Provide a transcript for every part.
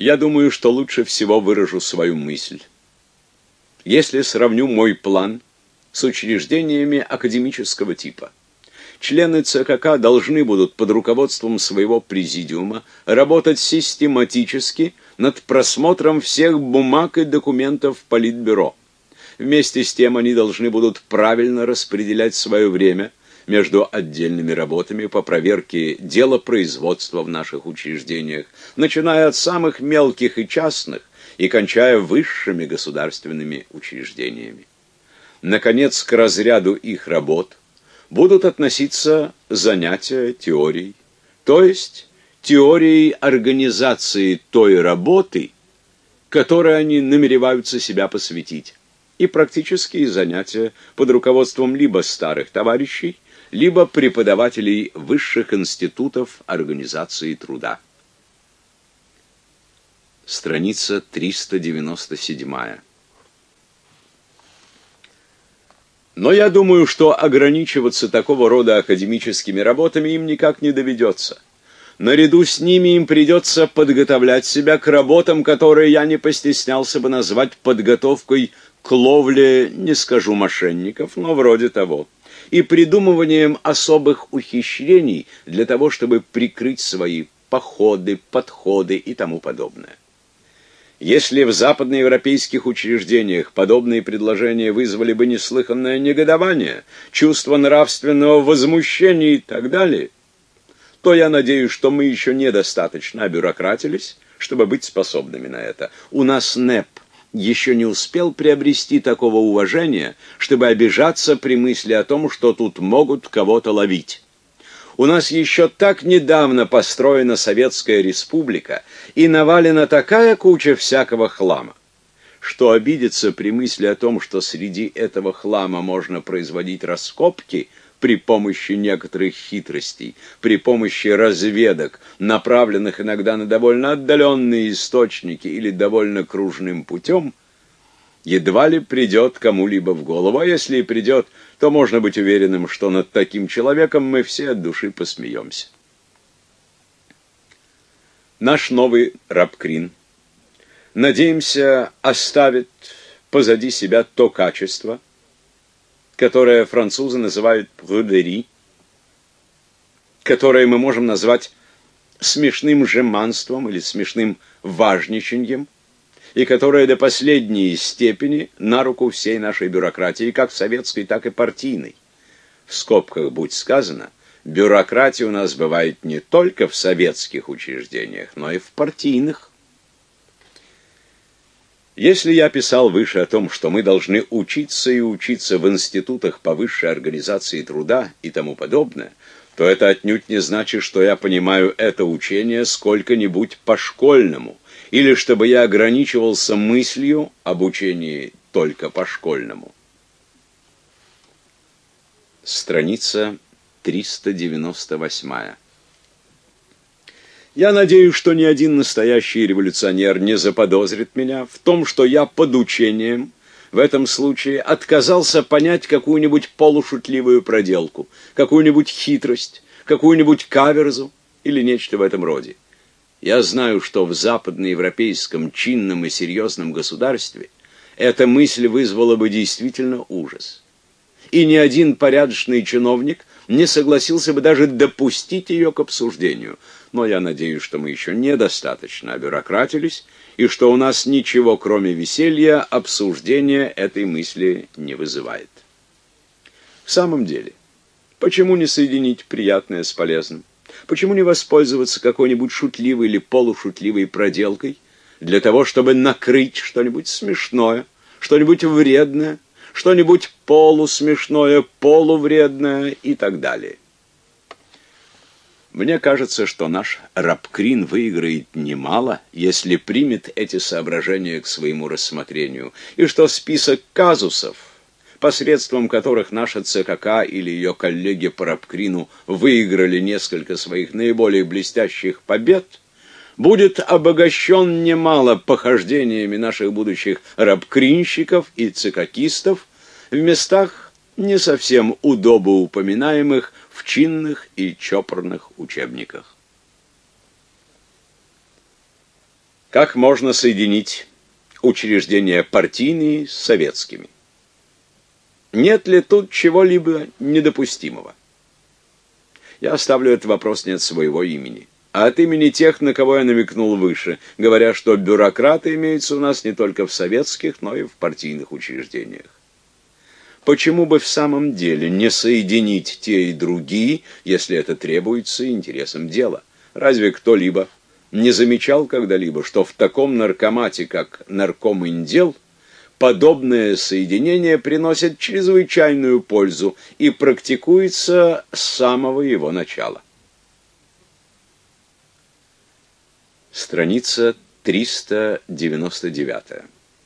Я думаю, что лучше всего выражу свою мысль. Если сравню мой план с учреждениями академического типа, члены ЦКК должны будут под руководством своего президиума работать систематически над просмотром всех бумаг и документов Политбюро. Вместе с тем они должны будут правильно распределять свое время между отдельными работами по проверке делопроизводства в наших учреждениях, начиная от самых мелких и частных и кончая высшими государственными учреждениями. Наконец, к разряду их работ будут относиться занятия теорией, то есть теорией организации той работы, которой они намереваются себя посвятить, и практические занятия под руководством либо старых товарищей, либо преподавателей высших институтов организации труда. Страница 397. Но я думаю, что ограничиваться такого рода академическими работами им никак не доведется. Наряду с ними им придется подготовлять себя к работам, которые я не постеснялся бы назвать подготовкой к ловле, не скажу мошенников, но вроде того, и придумыванием особых ухищрений для того, чтобы прикрыть свои походы, подходы и тому подобное. Если в западноевропейских учреждениях подобные предложения вызвали бы неслыханное негодование, чувство нравственного возмущения и так далее, то я надеюсь, что мы еще недостаточно обюрократились, чтобы быть способными на это. У нас НЭП еще не успел приобрести такого уважения, чтобы обижаться при мысли о том, что тут могут кого-то ловить. У нас еще так недавно построена Советская Республика и навалена такая куча всякого хлама, что обидеться при мысли о том, что среди этого хлама можно производить раскопки при помощи некоторых хитростей, при помощи разведок, направленных иногда на довольно отдаленные источники или довольно кружным путем, едва ли придет кому-либо в голову. А если и придет, то можно быть уверенным, что над таким человеком мы все от души посмеемся. Наш новый рабкрин, надеемся, оставит позади себя то качество, которое французы называют прудери, которое мы можем назвать смешным жеманством или смешным важничаньем, и которое до последней степени на руку всей нашей бюрократии, как советской, так и партийной. В скобках будь сказано, бюрократия у нас бывает не только в советских учреждениях, но и в партийных. Если я писал выше о том, что мы должны учиться и учиться в институтах по высшей организации труда и тому подобное, то это отнюдь не значит, что я понимаю это учение сколько-нибудь по-школьному, или чтобы я ограничивался мыслью об учении только по-школьному. Страница 398. Я надеюсь, что ни один настоящий революционер не заподозрит меня в том, что я под учением в этом случае отказался понять какую-нибудь полушутливую проделку, какую-нибудь хитрость, какую-нибудь каверзу или нечто в этом роде. Я знаю, что в западноевропейском чинном и серьезном государстве эта мысль вызвала бы действительно ужас. И ни один порядочный чиновник не согласился бы даже допустить ее к обсуждению. Но я надеюсь, что мы еще недостаточно обюрократились, и что у нас ничего, кроме веселья, обсуждения этой мысли не вызывает. В самом деле, почему не соединить приятное с полезным? Почему не воспользоваться какой-нибудь шутливой или полушутливой проделкой для того, чтобы накрыть что-нибудь смешное, что-нибудь вредное, что-нибудь полусмешное, полувредное и так далее? Мне кажется, что наш рабкрин выиграет немало, если примет эти соображения к своему рассмотрению, и что список казусов, посредством которых наша ЦКК или ее коллеги по рабкрину выиграли несколько своих наиболее блестящих побед, будет обогащен немало похождениями наших будущих рабкринщиков и ЦККистов в местах, не совсем удобоупоминаемых в чинных и чопорных учебниках. Как можно соединить учреждения партийные с советскими? Нет ли тут чего-либо недопустимого? Я ставлю этот вопрос не от своего имени, а от имени тех, на кого я намекнул выше, говоря, что бюрократы имеются у нас не только в советских, но и в партийных учреждениях. Почему бы в самом деле не соединить те и другие, если это требуется интересам дела? Разве кто-либо не замечал когда-либо, что в таком наркомате, как Наркоминдел, подобное соединение приносит чрезвычайную пользу и практикуется с самого его начала? Страница 399.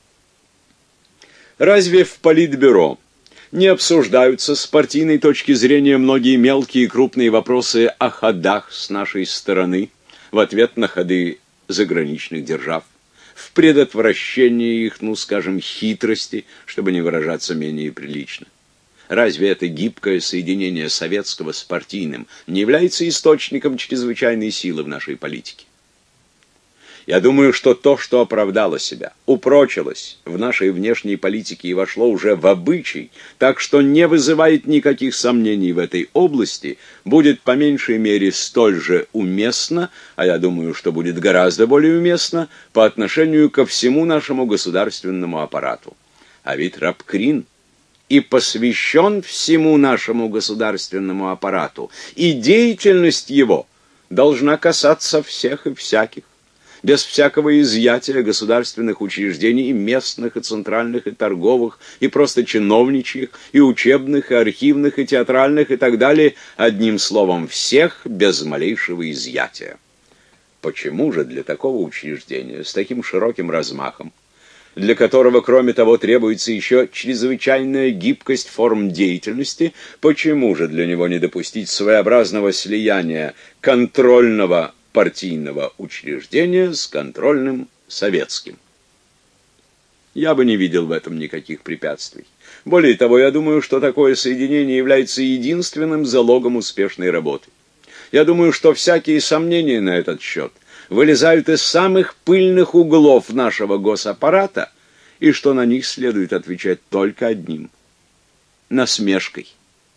Разве в Политбюро не обсуждаются с партийной точки зрения многие мелкие и крупные вопросы о ходах с нашей стороны в ответ на ходы заграничных держав, в предотвращении их, скажем, хитрости, чтобы не выражаться менее прилично? Разве это гибкое соединение советского с партийным не является источником чрезвычайной силы в нашей политике? Я думаю, что то, что оправдало себя, упрочилось в нашей внешней политике и вошло уже в обычай, так что не вызывает никаких сомнений в этой области, будет по меньшей мере столь же уместно, а я думаю, что будет гораздо более уместно, по отношению ко всему нашему государственному аппарату. А ведь Рабкрин и посвящен всему нашему государственному аппарату, и деятельность его должна касаться всех и всяких, без всякого изъятия государственных учреждений, и местных, и центральных, и торговых, и просто чиновничьих, и учебных, и архивных, и театральных, и так далее, одним словом, всех без малейшего изъятия. Почему же для такого учреждения с таким широким размахом, для которого, кроме того, требуется еще чрезвычайная гибкость форм деятельности, почему же для него не допустить своеобразного слияния контрольного партийного учреждения с контрольным советским? Я бы не видел в этом никаких препятствий. Более того, я думаю, что такое соединение является единственным залогом успешной работы. Я думаю, что всякие сомнения на этот счет вылезают из самых пыльных углов нашего госаппарата, и что на них следует отвечать только одним — насмешкой.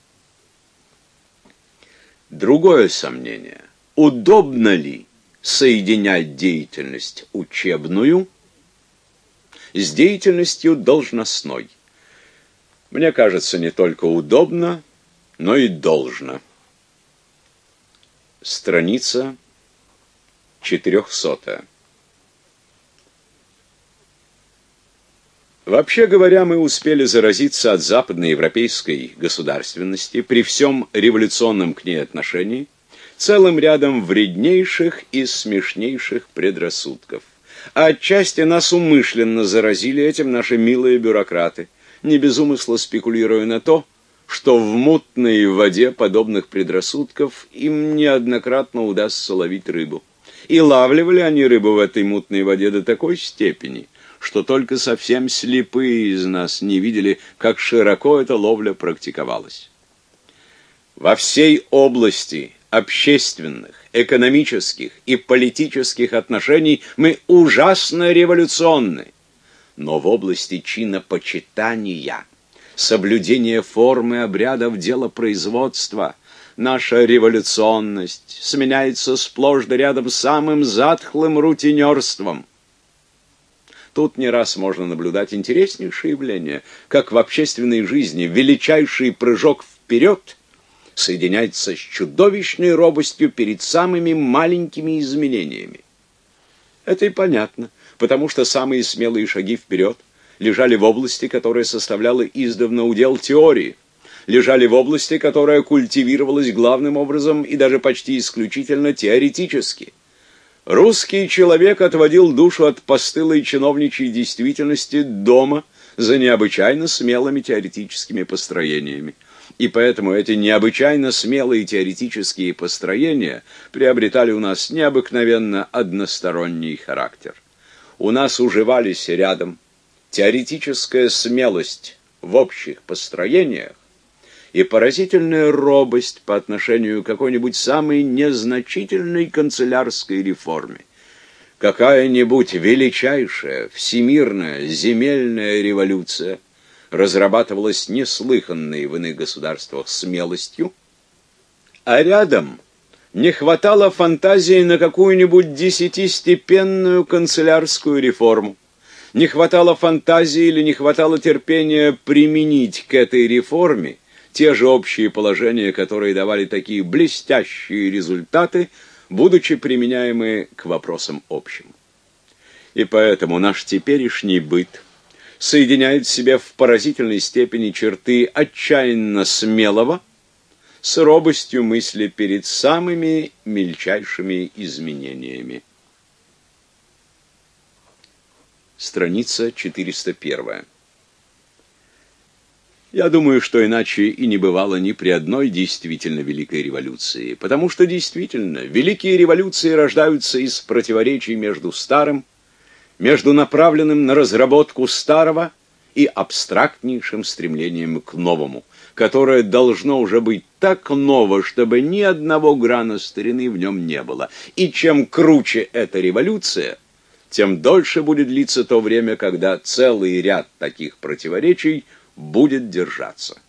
Другое сомнение: удобно ли соединять деятельность учебную с деятельностью должностной? Мне кажется, не только удобно, но и должно. Страница 400. Вообще говоря, мы успели заразиться от западноевропейской государственности при всем революционном к ней отношении целым рядом вреднейших и смешнейших предрассудков. А отчасти нас умышленно заразили этим наши милые бюрократы, не без умысла спекулируя на то, что в мутной воде подобных предрассудков им неоднократно удастся ловить рыбу. И лавливали они рыбу в этой мутной воде до такой степени, что только совсем слепые из нас не видели, как широко эта ловля практиковалась. Во всей области общественных, экономических и политических отношений мы ужасно революционны, но в области чинопочитания, соблюдения формы обрядов делопроизводства, наша революционность сменяется сплошь да рядом самым затхлым рутинерством. Тут не раз можно наблюдать интереснейшее явление, как в общественной жизни величайший прыжок вперед соединяется с чудовищной робостью перед самыми маленькими изменениями. Это и понятно, потому что самые смелые шаги вперед лежали в области, которая составляла издавна удел теории, лежали в области, которая культивировалась главным образом и даже почти исключительно теоретически. Русский человек отводил душу от постылой чиновничьей действительности дома за необычайно смелыми теоретическими построениями. И поэтому эти необычайно смелые теоретические построения приобретали у нас необыкновенно односторонний характер. У нас уживались рядом теоретическая смелость в общих построениях и поразительная робость по отношению к какой-нибудь самой незначительной канцелярской реформе. какая-нибудь величайшая всемирная земельная революция разрабатывалась неслыханной в иных государствах смелостью, а рядом не хватало фантазии на какую-нибудь десятистепенную канцелярскую реформу, не хватало фантазии или не хватало терпения применить к этой реформе те же общие положения, которые давали такие блестящие результаты, будучи применяемы к вопросам общим. И поэтому наш теперешний быт соединяет в себе в поразительной степени черты отчаянно смелого с робостью мысли перед самыми мельчайшими изменениями. Страница 401. Я думаю, что иначе и не бывало ни при одной действительно великой революции, потому что действительно великие революции рождаются из противоречий между старым, между направленным на разработку старого и абстрактнейшим стремлением к новому, которое должно уже быть так ново, чтобы ни одного грана старины в нем не было. И чем круче эта революция, тем дольше будет длиться то время, когда целый ряд таких противоречий будет держаться.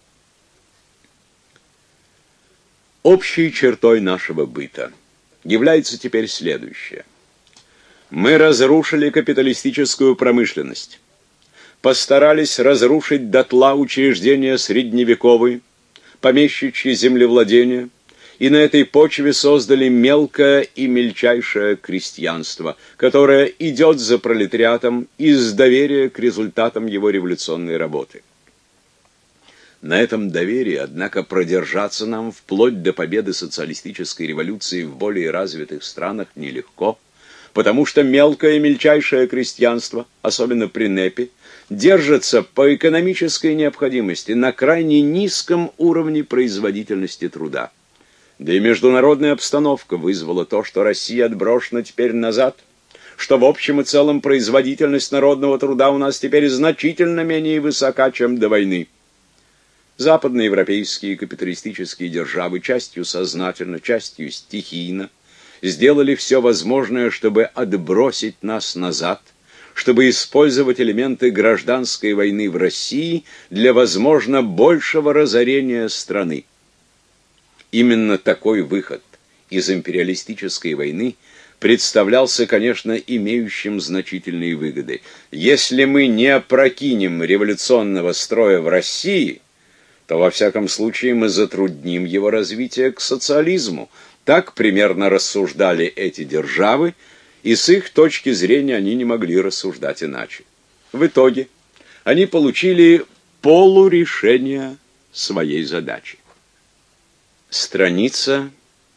Общей чертой нашего быта является теперь следующее. Мы разрушили капиталистическую промышленность, постарались разрушить дотла учреждения средневековые, помещичьи землевладения, и на этой почве создали мелкое и мельчайшее крестьянство, которое идет за пролетариатом из доверия к результатам его революционной работы. На этом доверии, однако, продержаться нам вплоть до победы социалистической революции в более развитых странах нелегко, потому что мелкое и мельчайшее крестьянство, особенно при НЭПе, держится по экономической необходимости на крайне низком уровне производительности труда. Да и международная обстановка вызвала то, что Россия отброшена теперь назад, что в общем и целом производительность народного труда у нас теперь значительно менее высока, чем до войны. Западноевропейские капиталистические державы частью сознательно, частью стихийно сделали все возможное, чтобы отбросить нас назад, чтобы использовать элементы гражданской войны в России для, возможно, большего разорения страны. Именно такой выход из империалистической войны представлялся, конечно, имеющим значительные выгоды. Если мы не опрокинем революционного строя в России, то во всяком случае мы затрудним его развитие к социализму. Так примерно рассуждали эти державы, и с их точки зрения они не могли рассуждать иначе. В итоге они получили полурешение своей задачи. Страница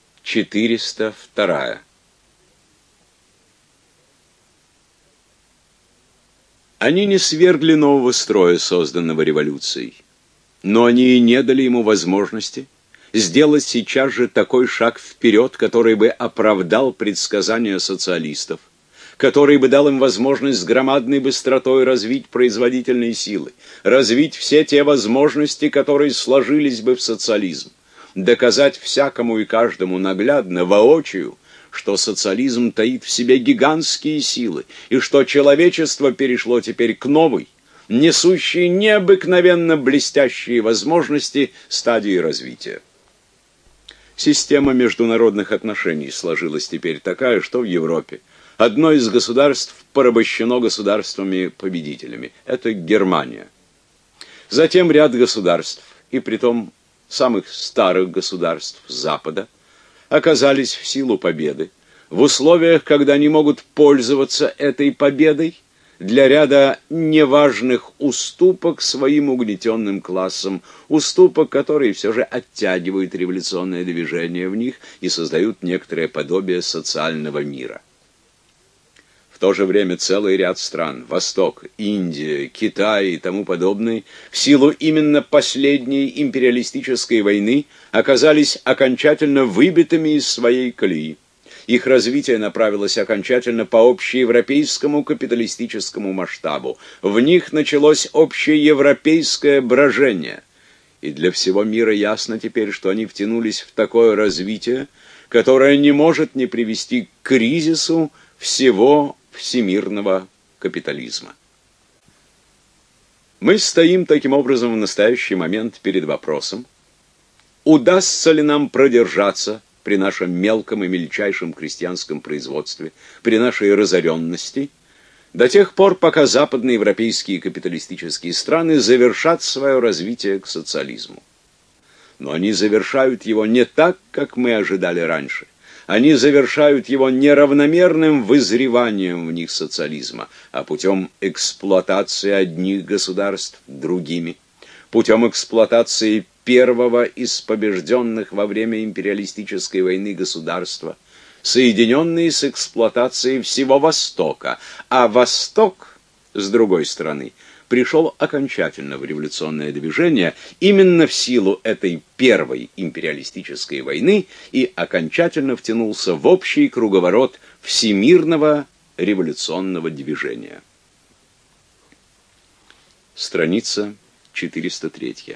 402. Они не свергли нового строя, созданного революцией, но они и не дали ему возможности сделать сейчас же такой шаг вперед, который бы оправдал предсказания социалистов, который бы дал им возможность с громадной быстротой развить производительные силы, развить все те возможности, которые сложились бы в социализм, доказать всякому и каждому наглядно, воочию, что социализм таит в себе гигантские силы, и что человечество перешло теперь к новой, несущей необыкновенно блестящие возможности стадии развития. Система международных отношений сложилась теперь такая, что в Европе одно из государств порабощено государствами-победителями. Это Германия. Затем ряд государств, и притом самых старых государств Запада, оказались в силу победы, в условиях, когда они могут пользоваться этой победой для ряда неважных уступок своим угнетенным классам, уступок, которые все же оттягивают революционное движение в них и создают некоторое подобие социального мира. В то же время целый ряд стран, Восток, Индия, Китай и тому подобные, в силу именно последней империалистической войны оказались окончательно выбитыми из своей колеи. Их развитие направилось окончательно по общеевропейскому капиталистическому масштабу. В них началось общеевропейское брожение. И для всего мира ясно теперь, что они втянулись в такое развитие, которое не может не привести к кризису всего всемирного капитализма. Мы стоим таким образом в настоящий момент перед вопросом, удастся ли нам продержаться при нашем мелком и мельчайшем крестьянском производстве, при нашей разоренности, до тех пор, пока западноевропейские капиталистические страны завершат свое развитие к социализму. Но они завершают его не так, как мы ожидали раньше. Они завершают его неравномерным вызреванием в них социализма, а путем эксплуатации одних государств другими, путем эксплуатации первого из побежденных во время империалистической войны государства, соединенные с эксплуатацией всего Востока, а Восток, с другой стороны, пришел окончательно в революционное движение именно в силу этой первой империалистической войны и окончательно втянулся в общий круговорот всемирного революционного движения. Страница 403.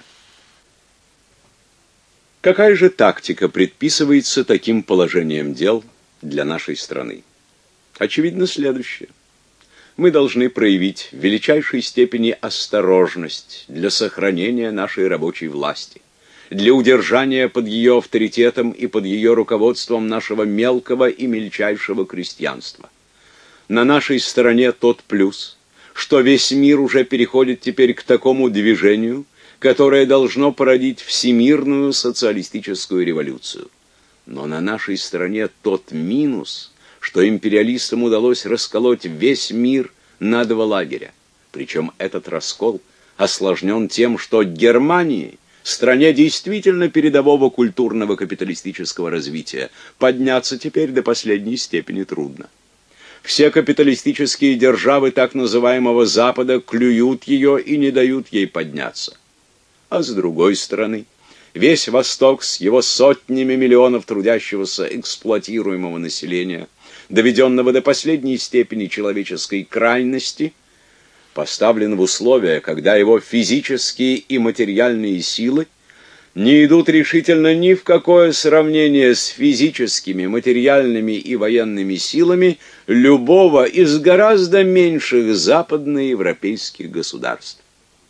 Какая же тактика предписывается таким положением дел для нашей страны? Очевидно, следующее. Мы должны проявить в величайшей степени осторожность для сохранения нашей рабочей власти, для удержания под ее авторитетом и под ее руководством нашего мелкого и мельчайшего крестьянства. На нашей стороне тот плюс, что весь мир уже переходит теперь к такому движению, которое должно породить всемирную социалистическую революцию. Но на нашей стороне тот минус, что империалистам удалось расколоть весь мир на два лагеря. Причем этот раскол осложнен тем, что Германии, стране действительно передового культурного капиталистического развития, подняться теперь до последней степени трудно. Все капиталистические державы так называемого Запада клюют ее и не дают ей подняться. А с другой стороны, весь Восток с его сотнями миллионов трудящегося эксплуатируемого населения, доведенного до последней степени человеческой крайности, поставлен в условия, когда его физические и материальные силы не идут решительно ни в какое сравнение с физическими, материальными и военными силами любого из гораздо меньших западноевропейских государств.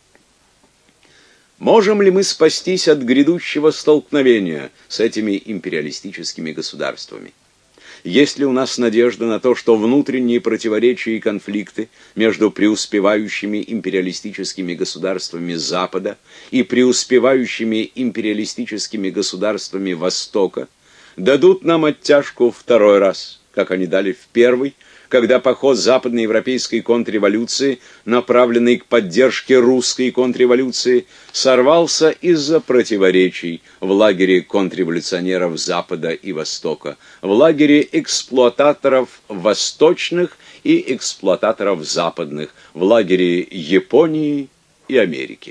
Можем ли мы спастись от грядущего столкновения с этими империалистическими государствами? Есть ли у нас надежда на то, что внутренние противоречия и конфликты между преуспевающими империалистическими государствами Запада и преуспевающими империалистическими государствами Востока дадут нам оттяжку второй раз, как они дали в первый, когда поход западноевропейской контрреволюции, направленный к поддержке русской контрреволюции, сорвался из-за противоречий в лагере контрреволюционеров Запада и Востока, в лагере эксплуататоров восточных и эксплуататоров западных, в лагере Японии и Америки.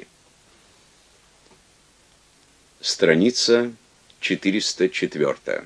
Страница 404.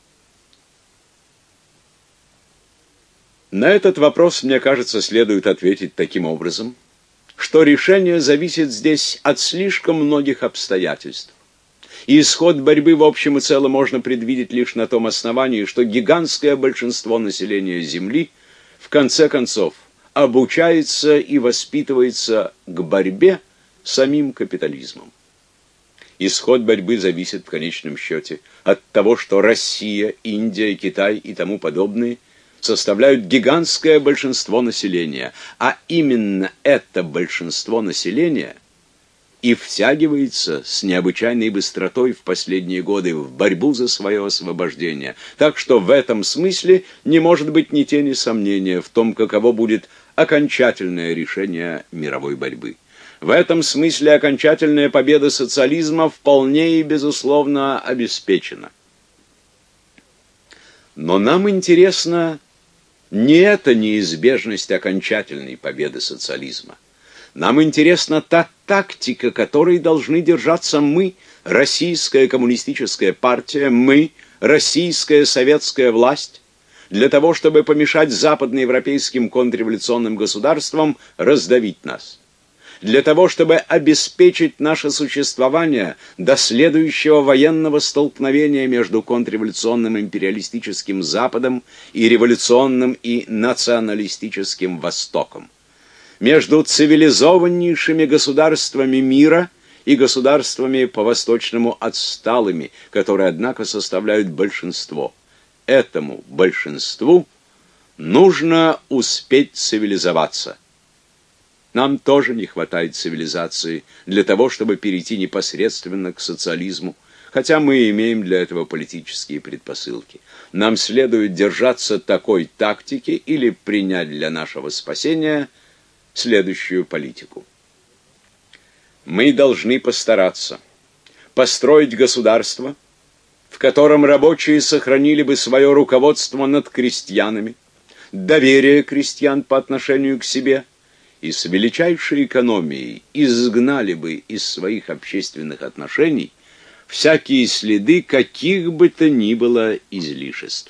На этот вопрос, мне кажется, следует ответить таким образом, что решение зависит здесь от слишком многих обстоятельств. И исход борьбы в общем и целом можно предвидеть лишь на том основании, что гигантское большинство населения Земли в конце концов обучается и воспитывается к борьбе с самим капитализмом. Исход борьбы зависит в конечном счете от того, что Россия, Индия, Китай и тому подобные составляют гигантское большинство населения, а именно это большинство населения и втягивается с необычайной быстротой в последние годы в борьбу за свое освобождение. Так что в этом смысле не может быть ни тени сомнения в том, каково будет окончательное решение мировой борьбы. В этом смысле окончательная победа социализма вполне и безусловно обеспечена. Но нам интересно не эта неизбежность окончательной победы социализма. Нам интересна та тактика, которой должны держаться мы, Российская коммунистическая партия, мы, Российская советская власть, для того, чтобы помешать западноевропейским контрреволюционным государствам раздавить нас. для того, чтобы обеспечить наше существование до следующего военного столкновения между контрреволюционным империалистическим Западом и революционным и националистическим Востоком, между цивилизованнейшими государствами мира и государствами по-восточному отсталыми, которые, однако, составляют большинство. Этому большинству нужно успеть цивилизоваться. Нам тоже не хватает цивилизации для того, чтобы перейти непосредственно к социализму, хотя мы имеем для этого политические предпосылки. Нам следует держаться такой тактики или принять для нашего спасения следующую политику. Мы должны постараться построить государство, в котором рабочие сохранили бы свое руководство над крестьянами, доверие крестьян по отношению к себе, и с величайшей экономией изгнали бы из своих общественных отношений всякие следы каких бы то ни было излишеств.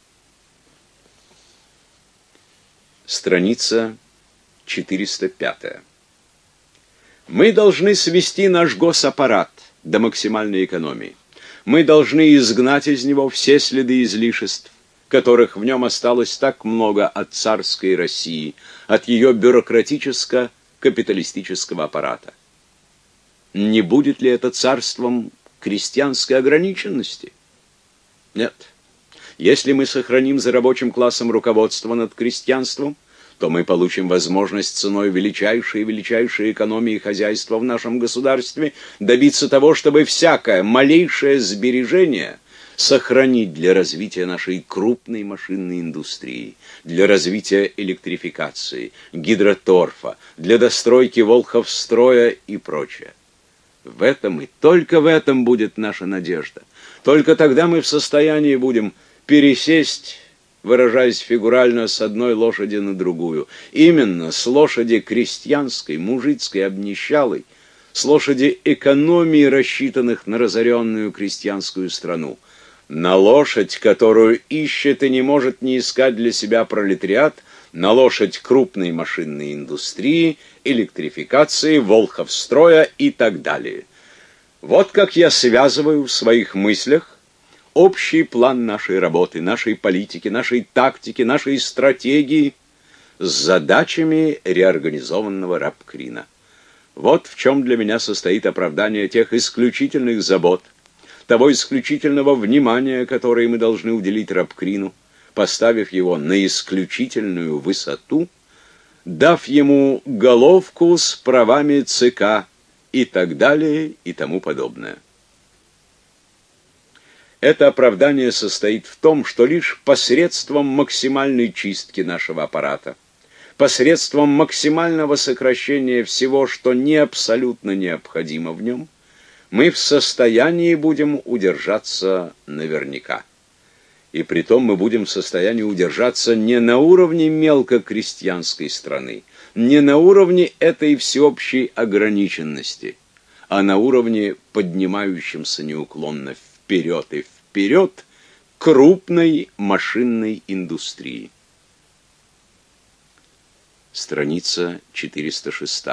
Страница 405. Мы должны свести наш госаппарат до максимальной экономии. Мы должны изгнать из него все следы излишеств, которых в нем осталось так много от царской России, от ее бюрократическо-капиталистического аппарата. Не будет ли это царством крестьянской ограниченности? Нет. Если мы сохраним за рабочим классом руководство над крестьянством, то мы получим возможность ценой величайшей экономии хозяйства в нашем государстве добиться того, чтобы всякое малейшее сбережение сохранить для развития нашей крупной машинной индустрии, для развития электрификации, гидроторфа, для достройки Волховстроя и прочее. В этом и только в этом будет наша надежда. Только тогда мы в состоянии будем пересесть, выражаясь фигурально, с одной лошади на другую. Именно с лошади крестьянской, мужицкой, обнищалой, с лошади экономии, рассчитанных на разоренную крестьянскую страну, на лошадь, которую ищет и не может не искать для себя пролетариат, на лошадь крупной машинной индустрии, электрификации, Волховстроя и так далее. Вот как я связываю в своих мыслях общий план нашей работы, нашей политики, нашей тактики, нашей стратегии с задачами реорганизованного рабкрина. Вот в чем для меня состоит оправдание тех исключительных забот, того исключительного внимания, которое мы должны уделить рабкрину, поставив его на исключительную высоту, дав ему головку с правами ЦК и так далее и тому подобное. Это оправдание состоит в том, что лишь посредством максимальной чистки нашего аппарата, посредством максимального сокращения всего, что не абсолютно необходимо в нем, мы в состоянии будем удержаться наверняка. И притом мы будем в состоянии удержаться не на уровне мелкокрестьянской страны, не на уровне этой всеобщей ограниченности, а на уровне поднимающемся неуклонно вперед и вперед крупной машинной индустрии. Страница 406.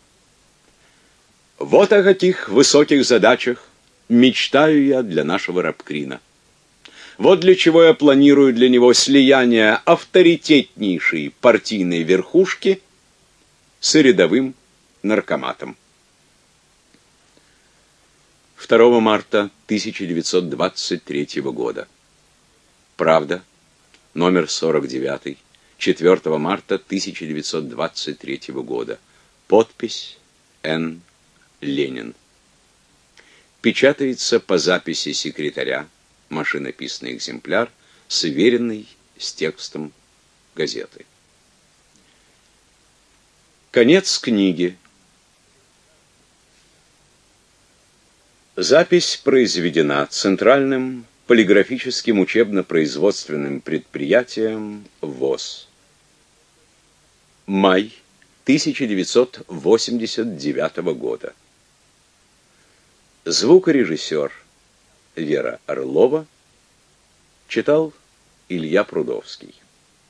Вот о каких высоких задачах мечтаю я для нашего рабкрина. Вот для чего я планирую для него слияние авторитетнейшей партийной верхушки с рядовым наркоматом. 2 марта 1923 года. Правда, номер 49, 4 марта 1923 года. Подпись Н. Ленин. Печатается по записи секретаря, машинописный экземпляр, сверенный с текстом газеты. Конец книги. Запись произведена Центральным полиграфическим учебно-производственным предприятием ВОС. Май 1989 года. Звукорежиссер Вера Орлова, читал Илья Прудовский.